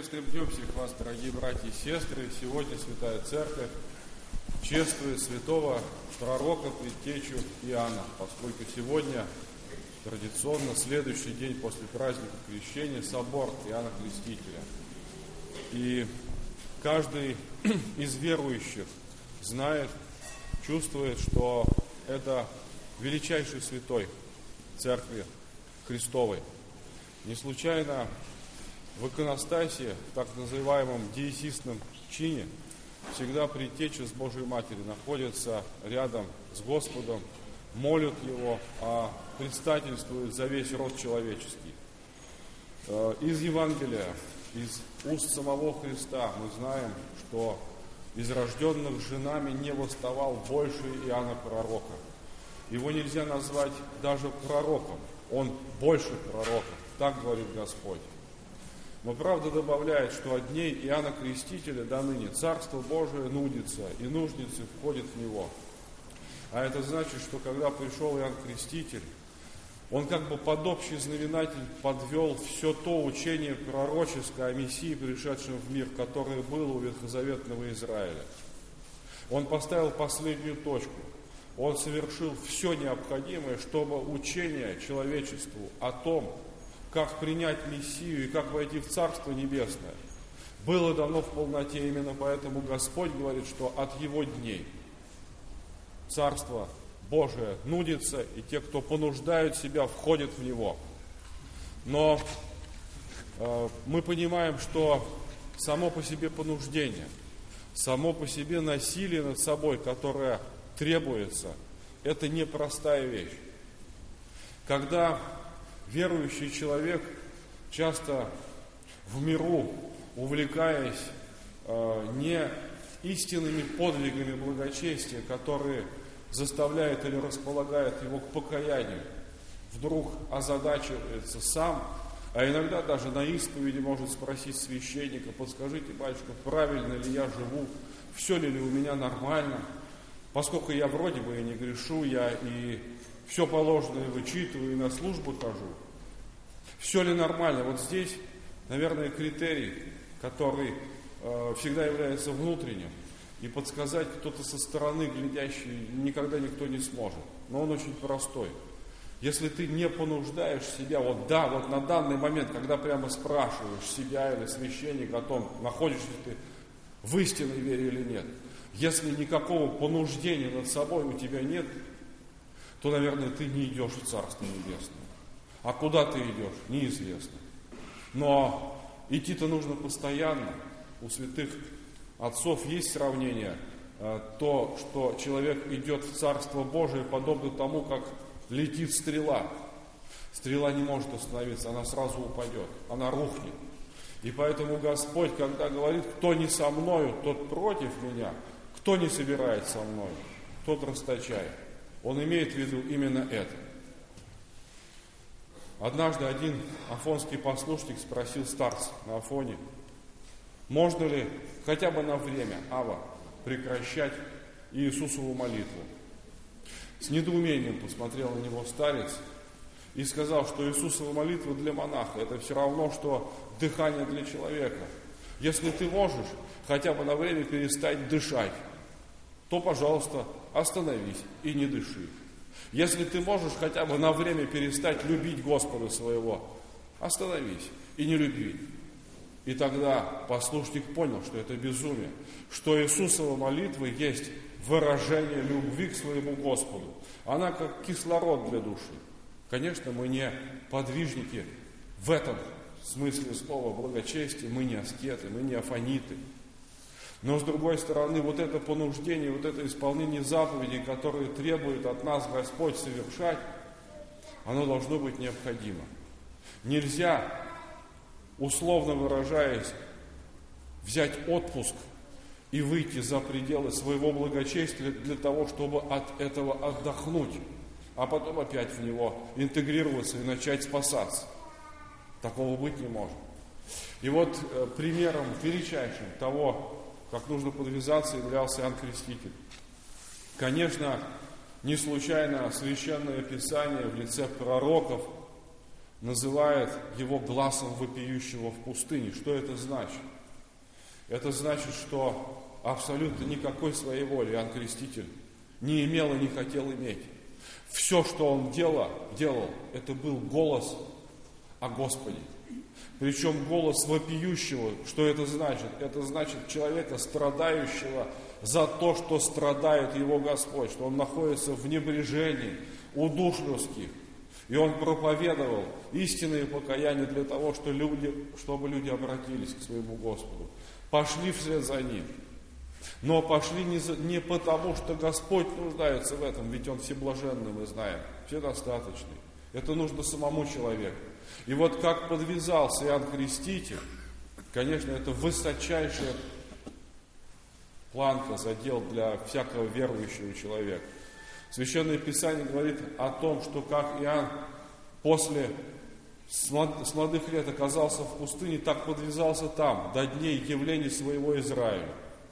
Божественным днем всех вас, дорогие братья и сестры! Сегодня Святая Церковь чествует святого пророка, предтечу Иоанна, поскольку сегодня традиционно следующий день после праздника Крещения собор Иоанна Крестителя. И каждый из верующих знает, чувствует, что это величайший святой Церкви Христовой. Не случайно в иконостасе, в так называемом диесистном чине, всегда предтеча с Божией Матерью находятся рядом с Господом, молят Его, а предстательствуют за весь род человеческий. Из Евангелия, из уст самого Христа мы знаем, что из рожденных женами не восставал больше Иоанна Пророка. Его нельзя назвать даже пророком, он больше пророков, так говорит Господь. Но правда добавляет, что от дней Иоанна Крестителя до ныне Царство Божие нудится, и нужницы входят в него. А это значит, что когда пришел Иоанн Креститель, он как бы под общий знаменатель подвел все то учение пророческое о Мессии, пришедшем в мир, которое было у ветхозаветного Израиля. Он поставил последнюю точку. Он совершил все необходимое, чтобы учение человечеству о том, как принять Мессию и как войти в Царство Небесное, было дано в полноте. Именно поэтому Господь говорит, что от Его дней Царство Божие нудится, и те, кто понуждают себя, входят в Него. Но мы понимаем, что само по себе понуждение, само по себе насилие над собой, которое требуется, это непростая вещь. Когда верующий человек, часто в миру увлекаясь не истинными подвигами благочестия, которые заставляют или располагают его к покаянию, вдруг озадачивается сам, а иногда даже на исповеди может спросить священника: подскажите, батюшка, правильно ли я живу, все ли у меня нормально, поскольку я вроде бы и не грешу, я и все положенное вычитываю, и на службу хожу. Все ли нормально? Вот здесь, наверное, критерий, который всегда является внутренним, и подсказать кто-то со стороны глядящий никогда никто не сможет. Но он очень простой. Если ты не понуждаешь себя, вот на данный момент, когда прямо спрашиваешь себя или священника о том, находишься ли ты в истинной вере или нет, если никакого понуждения над собой у тебя нет, то, наверное, ты не идешь в Царство Небесное. А куда ты идешь, неизвестно. Но идти-то нужно постоянно. У святых отцов есть сравнение, то, что человек идет в Царство Божие, подобно тому, как летит стрела. Стрела не может остановиться, она сразу упадет, она рухнет. И поэтому Господь, когда говорит: кто не со мною, тот против меня, кто не собирает со мною, тот расточает. Он имеет в виду именно это. Однажды один афонский послушник спросил старца на Афоне: можно ли хотя бы на время, прекращать Иисусову молитву? С недоумением посмотрел на него старец и сказал, что Иисусова молитва для монаха — это все равно, что дыхание для человека. Если ты можешь хотя бы на время перестать дышать, то, пожалуйста, остановись и не дыши. Если ты можешь хотя бы на время перестать любить Господа своего, остановись и не люби. И тогда послушник понял, что это безумие, что Иисусова молитва есть выражение любви к своему Господу. Она как кислород для души. Конечно, мы не подвижники в этом смысле слова благочестия, мы не аскеты, мы не афониты. Но с другой стороны, вот это понуждение, вот это исполнение заповедей, которые требует от нас Господь совершать, оно должно быть необходимо. Нельзя, условно выражаясь, взять отпуск и выйти за пределы своего благочестия для того, чтобы от этого отдохнуть, а потом опять в него интегрироваться и начать спасаться. Такого быть не может. И вот примером величайшим того, как нужно подвязаться, являлся Иоанн Креститель. Конечно, не случайно Священное Писание в лице пророков называет его глазом вопиющего в пустыне. Что это значит? Это значит, что абсолютно никакой своей воли Иоанн Креститель не имел и не хотел иметь. Все, что он делал, это был голос о Господе. Причем голос вопиющего. Что это значит? Это значит человека, страдающего за то, что страдает его Господь, что он находится в небрежении у душ людских. И он проповедовал истинное покаяние для того, чтобы люди обратились к своему Господу. Пошли вслед за ним. Но пошли не потому, что Господь нуждается в этом, ведь Он всеблаженный, мы знаем, вседостаточный. Это нужно самому человеку. И вот как подвязался Иоанн Креститель, конечно, это высочайшая планка, задел для всякого верующего человека. Священное Писание говорит о том, что как Иоанн после с молодых лет оказался в пустыне, так подвязался там, до дней явления своего Израиля.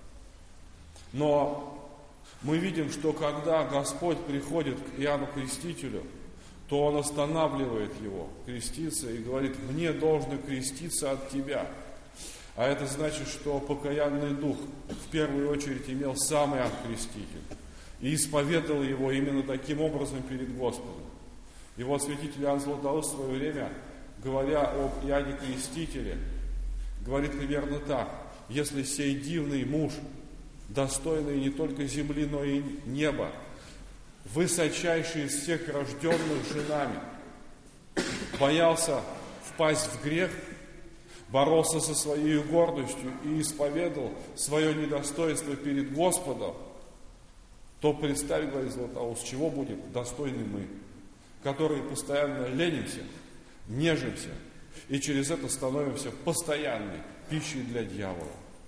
Но мы видим, что когда Господь приходит к Иоанну Крестителю, то Он останавливает его креститься и говорит: «Мне должно креститься от тебя». А это значит, что покаянный дух в первую очередь имел сам Иоанн Креститель и исповедовал его именно таким образом перед Господом. И вот святитель Иоанн Златоуст в свое время, говоря об Иоанне Крестителе, говорит примерно так: «Если сей дивный муж, достойный не только земли, но и неба, высочайший из всех рожденных женами, боялся впасть в грех, боролся со своей гордостью и исповедовал свое недостоинство перед Господом, то представь, говорит Златоуст, чего будем достойны мы, которые постоянно ленимся, нежимся и через это становимся постоянной пищей для дьявола».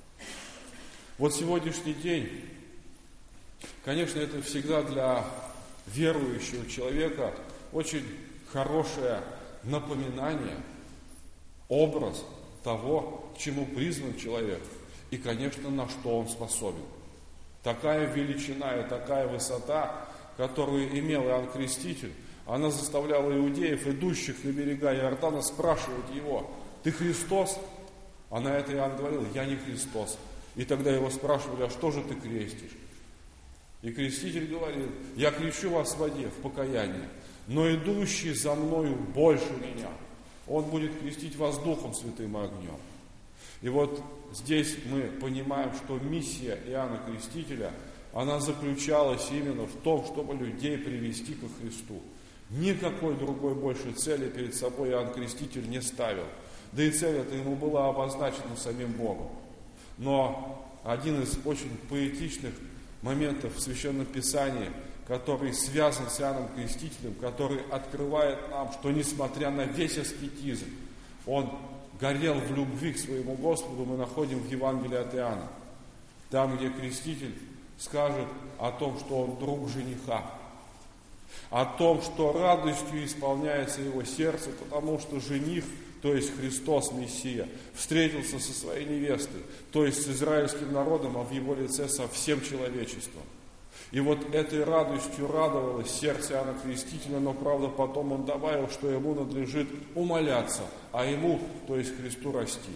Вот сегодняшний день, конечно, это всегда для верующего человека очень хорошее напоминание, образ того, к чему призван человек и, конечно, на что он способен. Такая величина и такая высота, которую имел Иоанн Креститель, она заставляла иудеев, идущих на берега Иордана, спрашивать его: «Ты Христос?» А на это Иоанн говорил: «Я не Христос». И тогда его спрашивали: «А что же ты крестишь?» И Креститель говорил: «Я крещу вас в воде, в покаянии, но идущий за мною больше меня, он будет крестить вас Духом Святым и огнем». И вот здесь мы понимаем, что миссия Иоанна Крестителя, она заключалась именно в том, чтобы людей привести ко Христу. Никакой другой большей цели перед собой Иоанн Креститель не ставил. Да и цель эта ему была обозначена самим Богом. Но один из очень поэтичных моментов в Священном Писании, который связан с Иоанном Крестителем, который открывает нам, что несмотря на весь аскетизм, он горел в любви к своему Господу, мы находим в Евангелии от Иоанна. Там, где Креститель скажет о том, что он друг жениха, о том, что радостью исполняется его сердце, потому что жених, то есть Христос, Мессия, встретился со своей невестой, то есть с израильским народом, а в его лице со всем человечеством. И вот этой радостью радовалось сердце Иоанна Крестителя, но, правда, потом он добавил, что ему надлежит умоляться, а ему, то есть Христу, расти.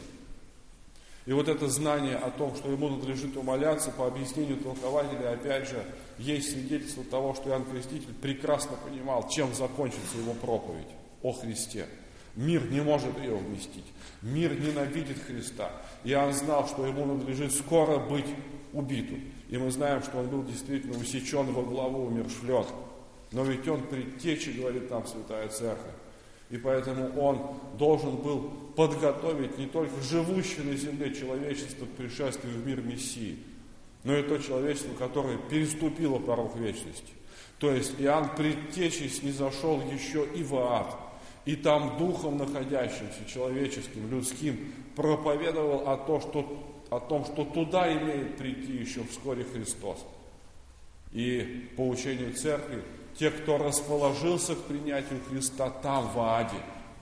И вот это знание о том, что ему надлежит умоляться, по объяснению толкователя, опять же, есть свидетельство того, что Иоанн Креститель прекрасно понимал, чем закончится его проповедь о Христе. Мир не может ее вместить. Мир ненавидит Христа. Иоанн знал, что ему надлежит скоро быть убитым. И мы знаем, что он был действительно усечен во главу, умершвлен. Но ведь он предтеча, говорит нам Святая Церковь. И поэтому он должен был подготовить не только живущее на земле человечество к пришествию в мир Мессии, но и то человечество, которое переступило порог вечности. То есть Иоанн предтечей снизошел еще и в ад, и там духом находящимся, человеческим, людским, проповедовал о том, что туда имеет прийти еще вскоре Христос. И по учению Церкви, те, кто расположился к принятию Христа там, в аде,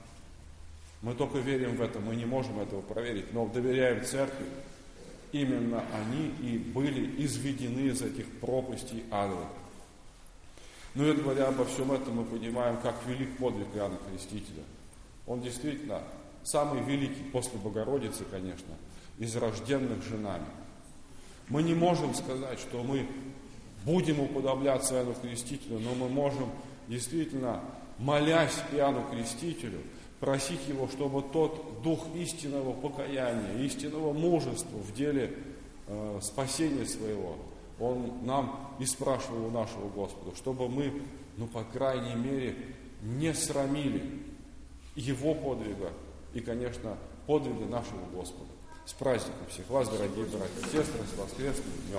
мы только верим в это, мы не можем этого проверить, но доверяем Церкви, именно они и были изведены из этих пропастей адовых. Ну и говоря обо всем этом, мы понимаем, как велик подвиг Иоанна Крестителя. Он действительно самый великий, после Богородицы, конечно, из рожденных женами. Мы не можем сказать, что мы будем уподобляться Иоанну Крестителю, но мы можем действительно, молясь Иоанну Крестителю, просить его, чтобы тот дух истинного покаяния, истинного мужества в деле спасения своего, он нам и спрашивал у нашего Господа, чтобы мы, по крайней мере, не срамили его подвига и, конечно, подвига нашего Господа. С праздником всех вас, дорогие братья и сестры, с воскресным днем!